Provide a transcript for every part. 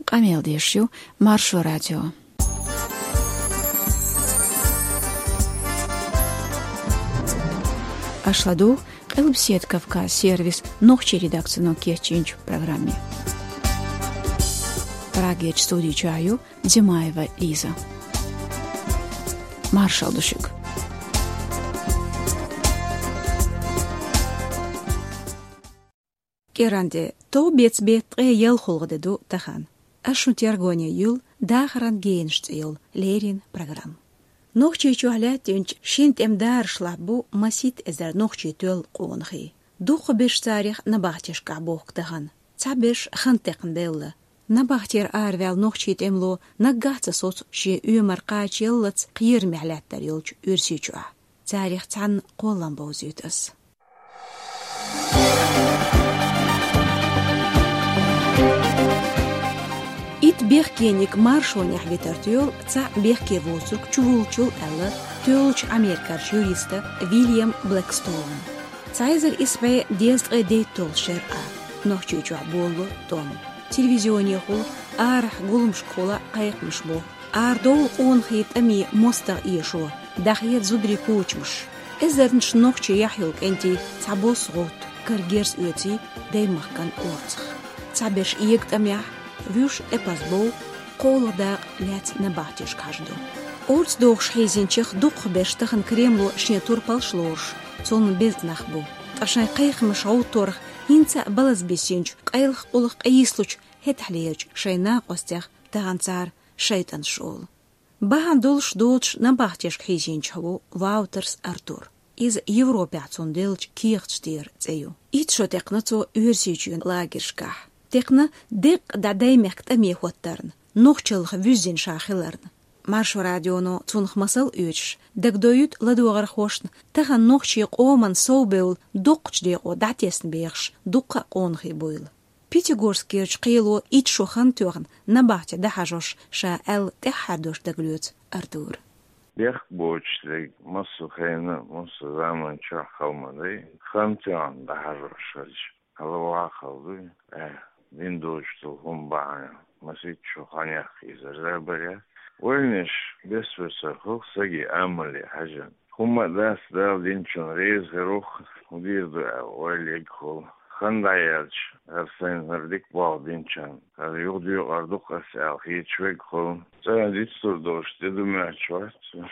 Qamel Marşo Radyo. Ашладу Элбсет Кавказ сервис ногче редакцию кечинч в программе. Прагеч студию чаю Димаева Лиза. Маршал Душик. Керанде то бецбет ел холгоду тахан. Ашу тергоне юл дахран гейншт ел лерин программ. Ногче чуалятинч шинт эмдар шлабу масит эзер ногче төл қонхи. Духо беш царих набахтиш кабох таган. Цабеш хантекн белла. Набахтир арвел ногче темло наггаца соц ши юмар қач еллац қир мехлаттар елч үрсичуа. Царих цан қолан боузютас. Ит бехкеник маршонях витартюл ца бехке восук чувулчул элла тюлч америкаш юриста Вильям Блэкстоун. Цайзер испе дезгэ дейтол шер а. Нохчучуа болу том. Телевизионе хул арх гулмшкола кайкмшбо. Ардол он хит ами моста иешо. Дахьет зудри кучмш. Эзернш нохче яхюлк энти цабос рот. Кыргерс уэти деймахкан орцх. Цабеш иект амях Вюш эпазбол, колода лять набахтиш кажду. Орц дохш хейзинчих дух бештахан кремло шнетур палшлорш, цон безнахбу. Ташай кайхмыш ауторх, инца балаз бесинч, кайлх улых айслуч, хетхлеерч, шайна костях, таганцар, шайтан шол. Бахан долш додш набахтиш хейзинчху, Ваутерс Артур. Из Европе цон делч кирчтир цею. Итшотекнацо уерсичун лагершках. Текна дек дадай мехтами хоттерн. Нохчылх вюзин шахилерн. Маршо радионо цунх масал үч. Дегдоют ладуагар хошн. Тахан нохчи оман соубеул докчдего датесн бейхш. Дукка конхи буйл. Пятигорскирч қило итшохан тёрн. Набахте дахажош ша эл техадош деглюц Артур. Бех бочтег масу хайна масу заман чахалмады. Хантян дахажош. Халава халды. Виндоучту хумбаня, масичу ханях из Азербайджана. Вольниш бесвеса хухсаги амали хажан. Хума дас дал динчон рейз герух удирду ойлег хол. Хандаялч арсен нардик бал динчан. Ар югдю ардук асал хичвег хол. Цан дистур дош дедумачват.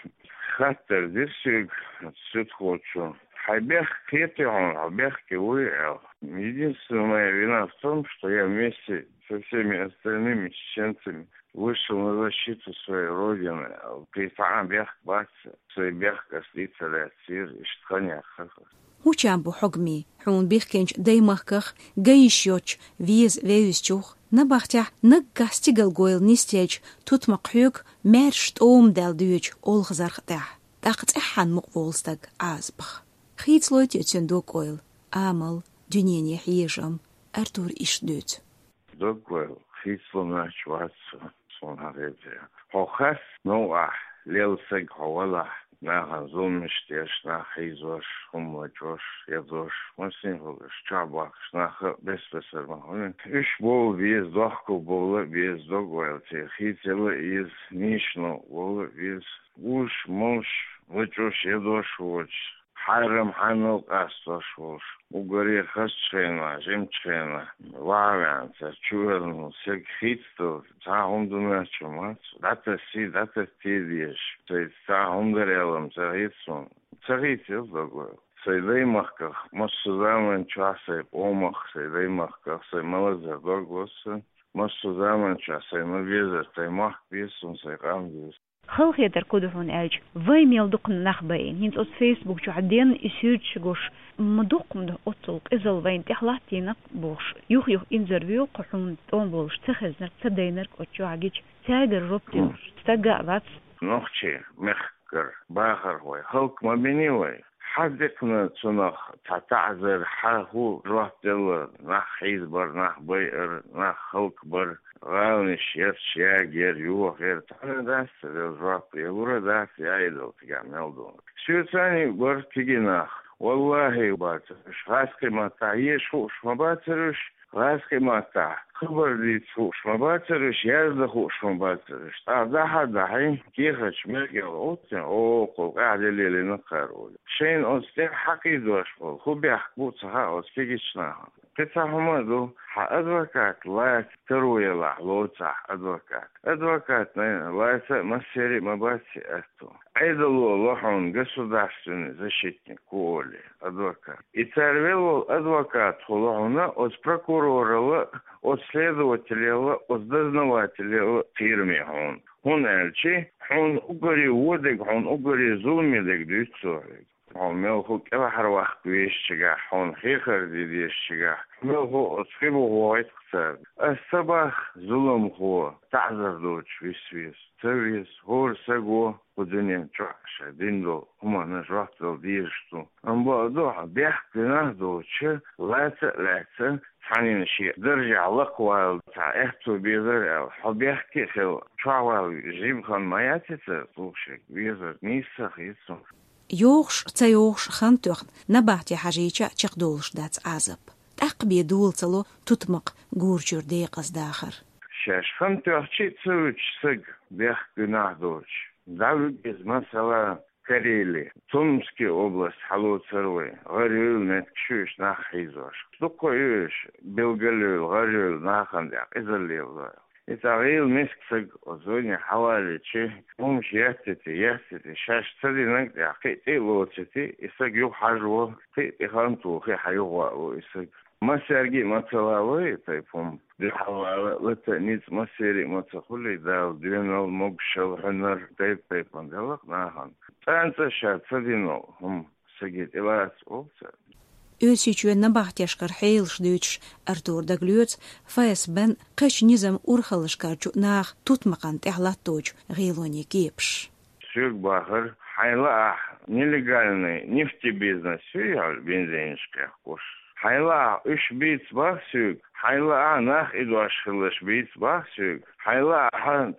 Хаттер дисиг сют хочу. Хайбех кетион, хайбех кевуэл. Единственная моя вина в том, что я вместе со всеми остальными чеченцами вышел на защиту своей родины. Притан бех бац, свой бех кослица лятсир и штханях. Учамбу хогми, хун бихкенч деймахках, гаишьоч, виз веюсчух, набахтях наггастигал гойл нистеч, тут макхюк, мершт дал дюч, олхзархтах. Тахц эхан мукволстаг азбах. Хитслойт ютсендок ойл, амал, дюнение хижам, Артур ишдют. Докойл, хитсло чватса, сон харезе. Хохас, ноах, лелсег ховала. Нахан зумиштеш, нахизош, хумлачош, ядош, масинхолеш, чабах, наха беспесермахонен. Иш бол виз дохку бола виз догойлте. Хитела из нишно бола виз уш мош, вачош, ядош воч. Хайрам ханул астошвош. Угори хасчена, жемчена, вавянца, чуверну, сек хитстов, ца хундумячу мац. Дата тидиеш. Цей ца хундарелам, ца хитсун. Ца хитил догойл. Сей деймахках, массузамен часей омах, сей деймахках, сей малазер догосы. Массузамен часей навизер, сей мах писун, сей гамдис. خلق يدر كودهون أج ويميل دقن نخبين هنت أس فيسبوك جو عدين يسيرش جوش مدقم ده أطلق إزل وين تحلاتينك بوش يوخ إنزرفيو قحون تون بولش تخزنك تدينك أتشو عجيج تاجر ربطي تستقع بات نخشي مخكر باخر هوي خلق ما بيني وي حدقنا تنخ تعذر حاهو روح دل نخ حيزبر نخ بير نخ خلق بر غاونش يرشياجر يوغير تعالى داس الراب يورا داس يايدو تجمعدو شو ثاني بر تيجي نخ والله باترش غاسكي ما تعيش خوش ما باترش غاسكي ما تع خبر دي خوش ما باترش يازد خوش ما باترش ده حد حين كيخش ملكي الأوتن قو قاعد اللي نقارول شين أستيق حقيد واشفل خو بيحكو صحا أستيقشناها قطعهما دو أدوكات لا تروي لحلوتا أدوكات لا مسيري مباتي أتو عيدلو لحون государственный защитник Коли, адвокат. И царвело адвокат хулауна от прокурора, от следователя, от дознавателя фирме он. Он эльчи, он угори водик, он угори зулмидик дюцорик. Он мелху кевахарвах квещига, он хихар дидещига. Мелху отскибу гуайт кцар. Астабах зулам хо, тазар доч висвис. Цевис, гор сего, подзенем чаша, диндо, humana жахтал диршту. Амба доха, бехтина доче, лаца, ثاني شيء درجع لقوال تاع احتو بيزر حبيحكي خل شعوال جيب خان ما ياتيت طوشك بيزر نيسخ يتسو يوغش تيوغش خانتوخ نباتي حاجيچا چقدولش دات عزب تقبي دولتلو تطمق غورجور ديقز داخر شاش خانتوخ چي تسوچ سگ بيخ گناه دوچ داوگز مثلا Карелия, Томская область, Халуцервы, Горюл, Неткшуш, Нахизош. Стукоюш, Белгалюл, Горюл, Нахандяк, Изолевла. Это Рил Мисксаг, Озоне, Хаваличи, Умш ястити, Шаш Цадинак, Кити Лоцити, Исаг Юхажво, Кити Ханту, Хихаюва, Исаг. Масерги Мацалавы, Тайпум, Дихавала, Лета Ниц Масери Мацахули, Дал, Двинал, Могшел, Ханар, Тайпан, Галак, Нахан. Танца шат садино, сагит илац овца. Ösüçü nabahtiaşkar heylş düç Artur Daglüts fayes ben qeş nizam urxalışkarçu nağ tutmaqan tehlat doç giloni kepş. Süg bahar hayla нелегальный нефтебизнес süyal benzinşka koş. Hayla 3 bit bah süg. Hayla nах idvaşılış bit bah süg. Hayla han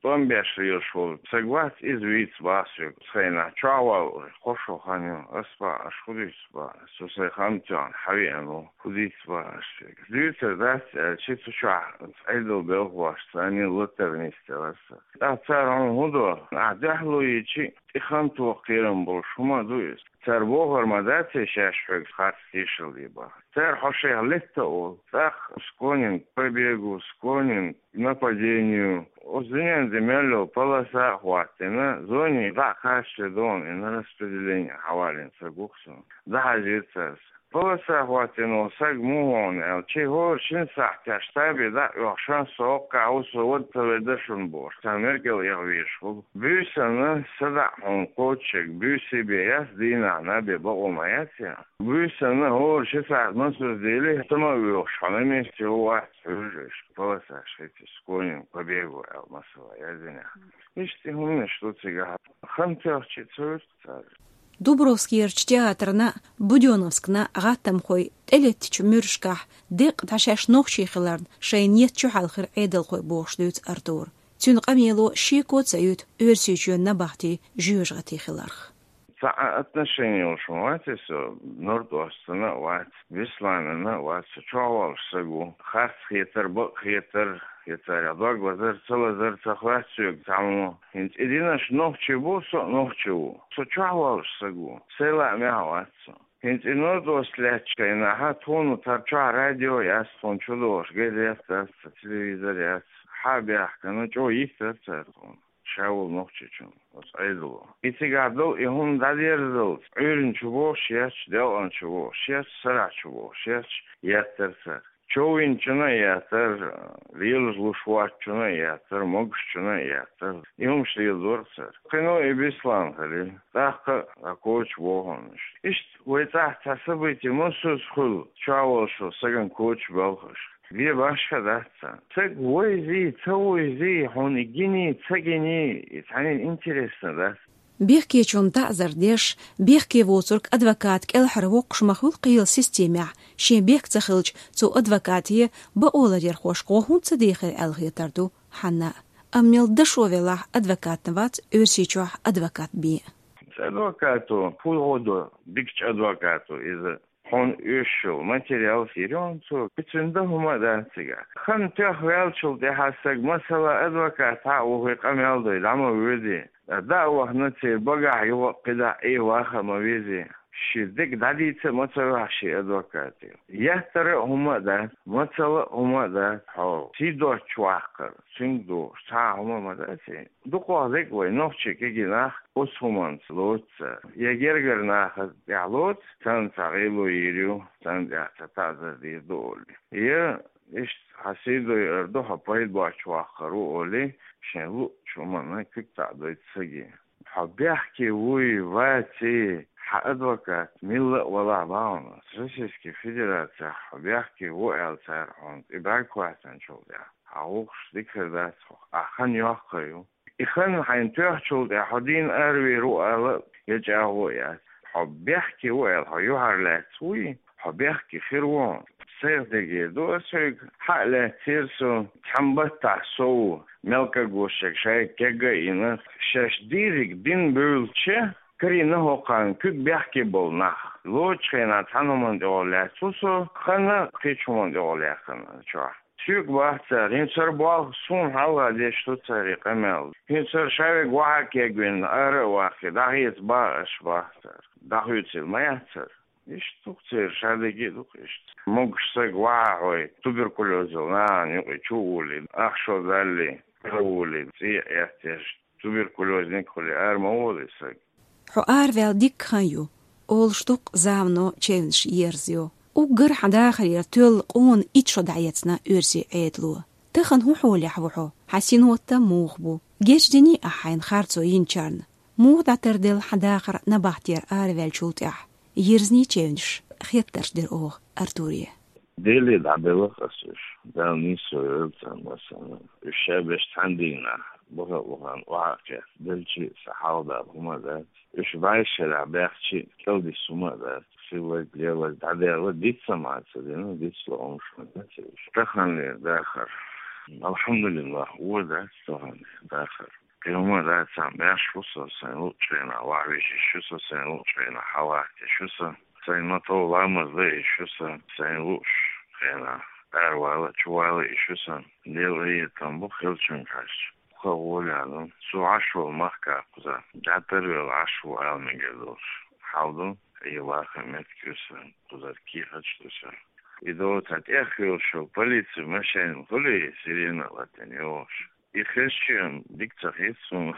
15 yıl şol. Sagvat iz bit bah süg. Sayna çaval hoşo hanyo aspa aşkudispa. Susay hamcan haviyano kudispa süg. Düter das çituşa aydıl belgvaş sani luternistevasa. Taçaran hudo adahlu içi İxantu qeyrım bol şuma duyuz. Ter boğar madati şaşfık xatstişil diba. Ter hoşe letta ol. Так склонен к побегу, склонен к нападению. Озунен земелю полоса хватина, зоне захащи дон и на распределение хавалин сагуксу. Захажится. Полоса хватина саг муон, чего шинсах тяштаби да йохшан соок каусу вот таведашун бош. Самергел я вишел. Бюсана сада он кочек, бюсибе яс дина наби богомаяция. Бюсана хор шинсах насуздели, сама йохшан месте уат сужиш. Полоса шети склонен к побегу масова языня. Ишти хумне что цыга. Хантяхчи цур. Дубровский театрна Будёновскна гаттамхой элеттичу мюршках дек ташаш нохшихларн шайнет чухалхыр эдэлхой бохшлюц Артур. Тюн камело шико цают өрсючу набахти жюжгатихларх. Отношения ушматисо Норд-Остана ват, Висланана ват, Чуавал сагу, Харц хетер, Бок хетер, Хетарядок, Вазар Целазар Цахватсюк, Таму. Единаш нохчеву, со нохчеву, со Чуавал сагу, Села мяхватсо. Хинт и Норд-Остлячка, и наха тону тарча радио, яс фон чудош, газета, телевизор, яс, хабяхка, ну чо ихтер цертон. Шаул нохчичун, ос айдуло. Итигадол и хун дадердол, үйрін чубо, шеч, делан чубо, шеч, сара чубо, шеч, яттерсер. Човин чуна яттер, рил жлушват чуна яттер, могш чуна яттер. Ихум шлидорсер. Кино и бислан хали, тахка акоч вогонш. Ишт, уйтах тасабыти мусус хул, чавол шо, саган коч балхаш. Вие башка датса. Цег войзи, цавойзи, хонигини, цегини. И тани интересно, да? بيحكي چون تعذر ديش بيحكي ووصرك أدفكات كالحر وقش مخول قيل سيستيمع شي بيك تخلج تو أدفكاتية بقولة دير خوش قوهون صديقي ألغي تردو حنا أميل دشو فيلاح أدفكات نوات أرسيچوح أدفكات بي Адвокату, полгода, бигч адвокату из он ушел материал сирионцу, пицунда гумадансига. Хан тяхвелчул дехасаг масала адвоката ухи камелдой, лама визи. Да вахнаци бага его кида и ваха мавизи. Шидик дадица мацаваши адвокаты. Яхтары гумада, мацала гумада, хау. Сидо чуахкар, сингду, ша гумадаси. Дуквазик вай нохчи кигинах, усхуманц лоца. Ягергер нахаз ялоц, сан цагилу ирю, сан яхтатаза дидоли. Я ишт хасиду эрдо хапайд бачуахкару оли, шенлу чумана киктадой цаги. Хабяхки вуй вати, адвокат милла вала бауна. Российская Федерация хабяхки вуэл цархон. Ибрай квасан чулда. Аух дикердат. Ахан яхкаю. Ихан хайн тяхчулда. Хадин арви ру'ала يجاويات حبيحكي ويل هيوهر لاتوي حبيحكي خيروان سير دقي دو سير حقلا تيرسو تحمبتع سو ملكا قوشك شاي كيغا إنا شاش ديرك دين بولتشه كرينه هوقان كيك بيحكي بولناخ لوچ خينا تانومان دولات سوسو خانا قيچومان دولات خانا چوار تيك بحثة هنسر بوال سون حالا ديش تو طريقة مال هنسر شاوك واحد يقوين ارى واحد داهيت باش بحثة داهيتل ما يحتر ايش تقتير شادقي دوقشت مقشتك واحد تبركلوزل نان يقي چولي اخشو دالي قولي زي يحتاج تبركلوز نكولي ارمولي سك حقار vel dik kanju olstuk zavno chevnsh yerzio وقر حداخل يرتول قون إتشو دعيتنا أرسي عيدلو تخن هو حولي حوحو حسين وطا موخبو جيش ديني أحين خارتو ينشارن موخ داتردل حداخر نباحتير آرفال شولتيح يرزني تشينش خيطرش دير أوغ أرتوريا ديلي دعبيلا خسوش دال نيسو يلتان مثلا الشابش تاندينا بغان وعاكا دلشي سحاودا هما ذات إش بايش العباحشي كالدي سوما ذات سيوات ليوات دعديلا ديت سماعات سدينا ديت سلومش مدنسيش تخن لي داخر الحمد لله هو ذات تخن داخر كيوما ذات سامباش شوصا سينو تشينا وعويشي شوصا سينو تشينا حواكي شوصا سينو طولامز ذي شوصا سينوش خينا أروالا شوالا شوصا ديل تنبو خيلشن كاش قولي على سو عشو المحكا قزا جاتر العشو المجدوش حاولو ايوا خمت كيسا قزا كيخش تسا إذا تتأخر شو بوليسي مشان كله سيرينا لاتنيوش يخشين ديك تخيصون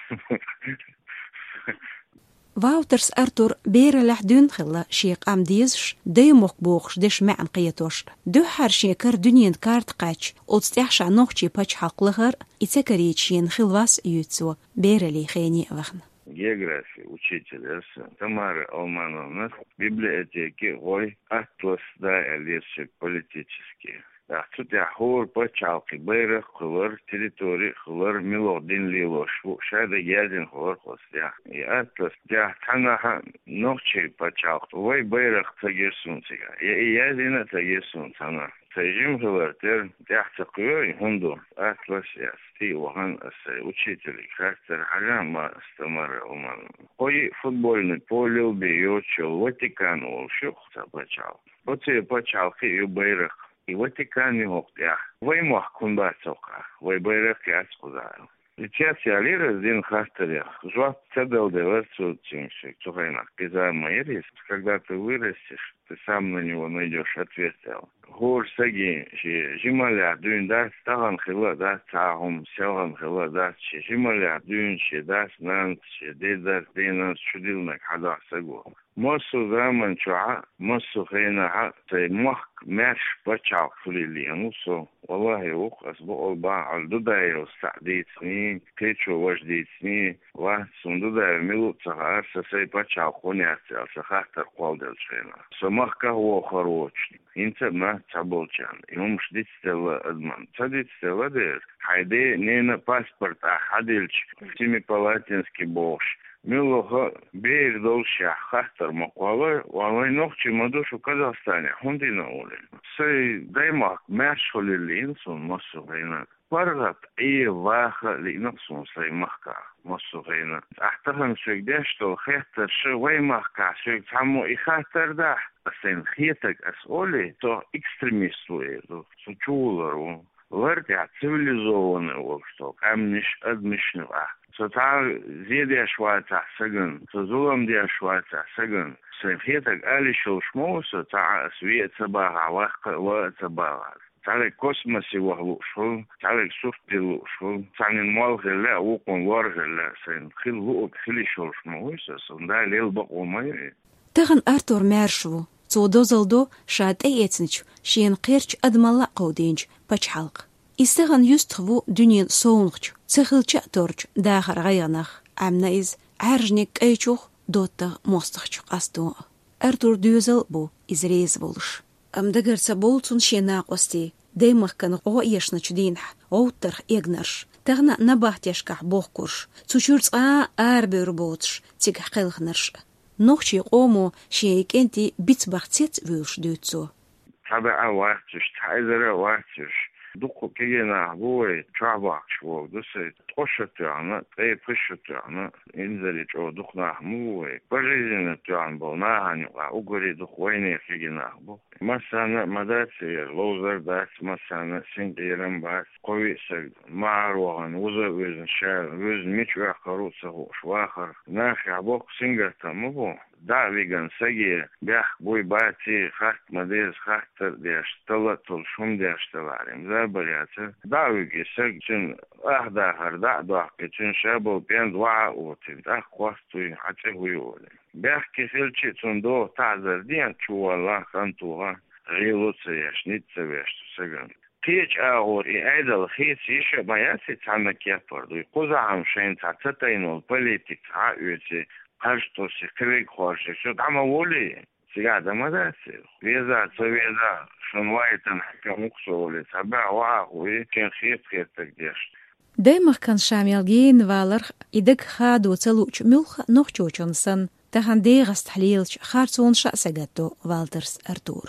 واوترس أرتور بير لحدون خلا شيق أم ديزش دي مقبوخش ديش معن قيتوش دو حر شيكر دنيان كارت قاچ أتستيحش عنوخشي باچ حق لغر إتسكريتشين خلواس يوتسو بير لي خيني وخن география, учитель, Тамара Алмановна, библиотеки, ой, атлас, да, лесик политические. Тут я хор почалки, берег, хлор, территории, хлор, мелодин лилош, шада ядин хлор хостя. И атлас, я танаха ночи почалк, ой, берег тагесунцига. И ядина тагесун тана. Тайжим хлор, тер, тяхтакуй, хунду, атлас, я сти, вахан, учитель, характер, хагама, стамара, уман. Ой, футбольный поле, убьёчел, Ватикан, улшух, започал. Вот и почалки, и берег. И Ватикан не мог, я. Вы мог кунбацока, вы берег я сказал. Сейчас я лира один хастеря. Жвак цедал деверсу тимшик. Цухайнах, кизар когда ты вырастешь, ты сам на него найдешь ответ. Гор саги, жималя, дюн да, стаган хила, да, цахум, селган хила, да, жималя, дюн, да, снант, дедар, динан, чудилнак, хада сагу. Мосу заман чуа, мосу хейна, ты мох ماش بتشعب فليلي نصو والله وقت بقولبا على دوداي وستعديت سنين كيتشو وجديت سنين واسون دوداي ميلو تغار سسي بتشعب خوني أسيال سخاطر قوال دل شينا سمخكا هو خروج انت ما تعبولشان يوم شديت ستيلا ادمان تديت ستيلا دير حيدي نينا باسبورت احاديلش تيمي بالاتинский بوش ميلوها بير دولشا خاطر مقوالة والله نوخشي مدوشو كازاخستاني هندينا أولي سي دايما ماشو للإنسان مصر هنا فرغت اي واخا لنقصون سي مخكا مصوغينا احتهم سيقداشتو خيطر شوي مخكا سيق تعمو اخاتر داح اسين خيطك اسولي تو اكستريميستو ايدو سوچولرو ورتع цивилизованный общество, амниш адмишнуа. Сотар зедя швайца саган, созулам дя швайца саган. Сенхетак алишел шмоуса, та свеца бага, вахка ваца бага. Талек космосе вахлушул, талек суфтилушул, танин малгеле, укон варгеле, сен хил вук хилишел шмоуса, сонда лел бакумай. تغن أرتور مارشو صودوزلدو شاد أيتنش شين قيرش أدمالا قودينج باش حلق استغن يستخبو دنيا صونغش تخلش أتورج داخر غيانخ عمنا إز عرجنك أيشوخ دوتا مستخش قصدو أرتور دوزل بو إز ريز بولش أمدقر سبولتون شيناق وستي ديمخ كان غوئيشنش دينح غوترخ إغنرش تغنا نباهتيشكح بوخكوش تشورتس أربير بوتش تيكح قلخنرش نوخشي قومو شيك انتي بيتبختيت ويش دوتسو تابع وقتش تحيزر وقتش دوكو كينا بوي تشاباكش وو دوسي تقشتيانا تاي بشتيانا انزلي جو دوخنا موي بريزين تيان بوناها نيقا اوغري دوخويني كينا بو مثلا مداتي لوزر داس مثلا سنجيرن باس قوي سج معروغن وزن شال وزن ميچوا قروسه شواخر ناخي عبوك سنجرتا مبو دا ويغن سجي بيح بوي باتي خاك مديز خاكتر ديش طلطل شم ديش تلارم زابرياتر دا ويغي سجن اهدا هردا دوحكي چن شابو بيند وعا اوتي دا قواستوي حتى هويولي بيح كيخيلچي تندو تعذر ديان چو الله خانتوها غيلوتسا يشنيتسا ويشتو سجن قيش اغور ايدل خيس يشا باياسي تعنك يفردو يقوزا عمشين تعتتينو البوليتيك عاوتي قرشتو سيكريك خورشي شو دعما ولي سيادة مداسي ويزا تسويزا شنوايتن حكا مقصولي تبع واقوي كان خيطك ديشت دايما كان شاميلجين والرخ إدك خادو تلوش ملخ نوخشوشنسن تهان ديغست حليلش خارسون شأسجتو والترس أرتور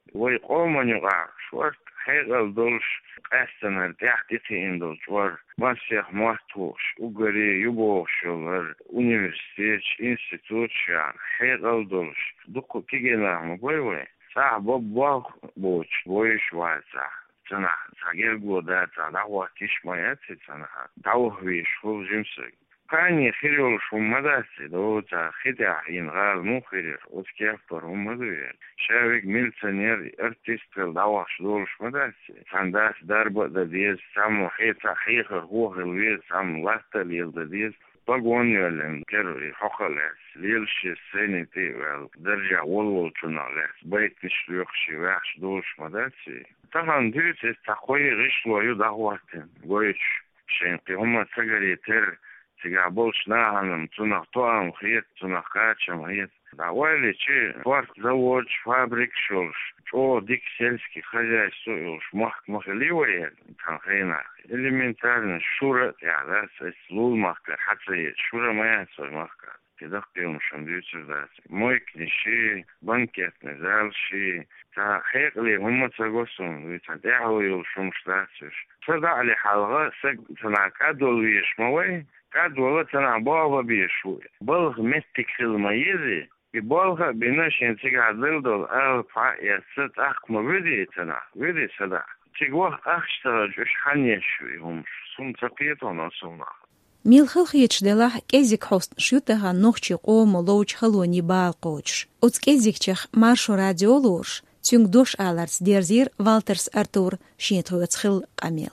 ويقومن يقع شورت حيغل دولش قاستن تحتيتي اندولش ور ماسيح ماتوش وغري يبوشولر universitet institut شان حيغل دولش دوكو كيجينا مبوي صاحب بوخ بوش بويش واسع تنا ساجل غوداتا داوا كيش ماياتي تنا داوهويش فو جيمسك كاني خيرول شو مداسي دوتا خدع ينغال مو خير وتكيفتر ومدوير شاوك ميلتنير ارتيست داوش دولش مداسي سانداس داربو داديز سامو حيطا حيخ هو خلويز سام لاتا ليل داديز باقوان يولن كيرو حقلاس ليلشي السينيتي والدرجة والو تنالاس بيت نشلوخشي واحش دولش مداسي طبعا ديوتي تاقوي غشلو يداواتن قويش شينقي هما تقري تر تقابلش ناهنم تنقطوهم خيط تنقاتشم خيط دعوالي چه فرق زوج فابريك شولش چو ديك سельский хозяйство يولش مخليوية تنخينا элементарно شورة تعداس اسلول مخكر حتى شورة ما يحصل مخكر كده قيوم شندويتر داس مويك نشي بانكيت نزالشي تا خيقلي هم تغوصون ويتدعوا يولشومش داسش تدع لي حلغة سك تنعكادو ويشموي كاد والله تنا بابا بيشوي بلغ متك الميزي ببلغ بيناش ينتج عدل دول أربعة يست أخ مبدي تنا بدي سدا تجوه أخشترج إيش حنيشوي هم سون تقيتون سونا ميل خيتش دلاه كيزيك حوست شوتها نوخشي قوم لوش خلوني بالقوش أوت كيزيك تخ مارشو راديو لوش تيونغ دوش ألارس ديرزير والترس أرتور شينتويت خل قميل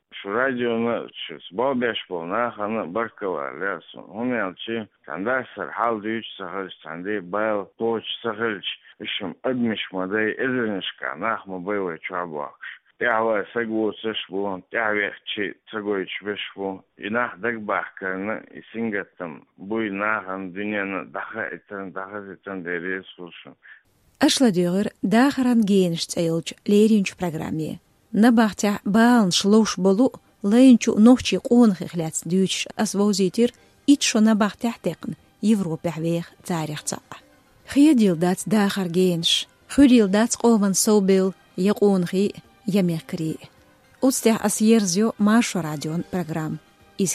радионы бабеш болна хана баркавалес онелчи кандасар хал дүйч сахалч танди байл поч сахалч ишим адмиш мадай эзенишка нахма байвай чабакш ява сагуцеш бу явехчи цагойч бешбу инах дагбахкана исингаттам буй нахан дүнияны даха итен дерес болшун أشلديغر داخران جينش تأيلج ليرينش برنامج نباحتع بالن شلوش بلو لينشو نوشي قون خلات دوش أسوزيتر إتشو نباحتع تقن يوروبي حويخ تاريخ تاق خيديل دات داخر جينش خيديل دات قومن صوبيل يقون خي يميكري Utsteh asjerzio Marsho radion program.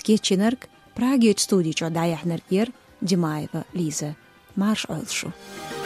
Isketchinerk Pragiet studičio dajahner Dimaeva Liza. Marš oilšu.